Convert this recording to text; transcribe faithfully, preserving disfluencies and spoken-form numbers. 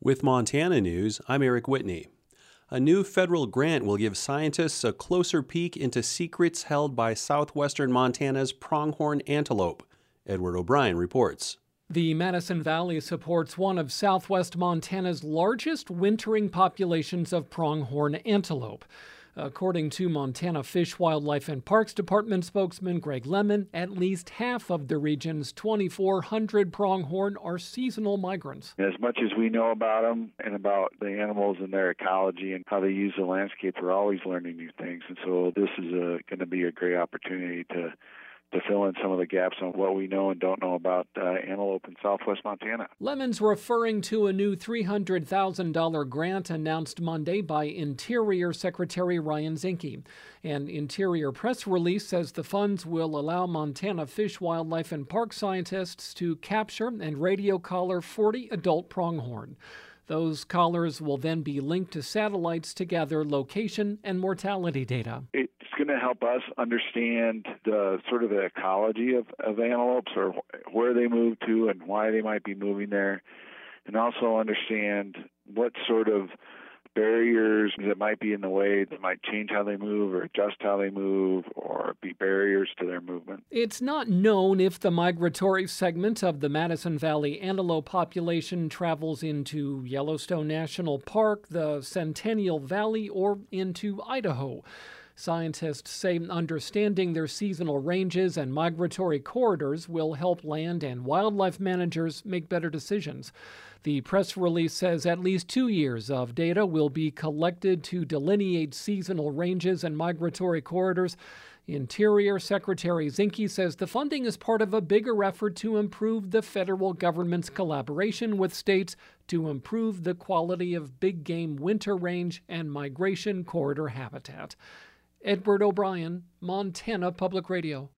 With Montana News, I'm Eric Whitney. A new federal grant will give scientists a closer peek into secrets held by southwestern Montana's pronghorn antelope. Edward O'Brien reports. The Madison Valley supports one of southwest Montana's largest wintering populations of pronghorn antelope. According to Montana Fish, Wildlife, and Parks Department spokesman Greg Lemon, at least half of the region's twenty-four hundred pronghorn are seasonal migrants. As much as we know about them and about the animals and their ecology and how they use the landscape, we're always learning new things. And so this is going to be a great opportunity to to fill in some of the gaps on what we know and don't know about uh, antelope in southwest Montana. Lemon's referring to a new three hundred thousand dollars grant announced Monday by Interior Secretary Ryan Zinke. An Interior press release says the funds will allow Montana Fish, Wildlife, and Park scientists to capture and radio collar forty adult pronghorn. Those collars will then be linked to satellites to gather location and mortality data. It's going to help us understand the sort of the ecology of, of antelopes, or where they move to and why they might be moving there, and also understand what sort of barriers that might be in the way that might change how they move or adjust how they move or be barriers to their movement. It's not known if the migratory segment of the Madison Valley antelope population travels into Yellowstone National Park, the Centennial Valley, or into Idaho. Scientists say understanding their seasonal ranges and migratory corridors will help land and wildlife managers make better decisions. The press release says at least two years of data will be collected to delineate seasonal ranges and migratory corridors. Interior Secretary Zinke says the funding is part of a bigger effort to improve the federal government's collaboration with states to improve the quality of big game winter range and migration corridor habitat. Edward O'Brien, Montana Public Radio.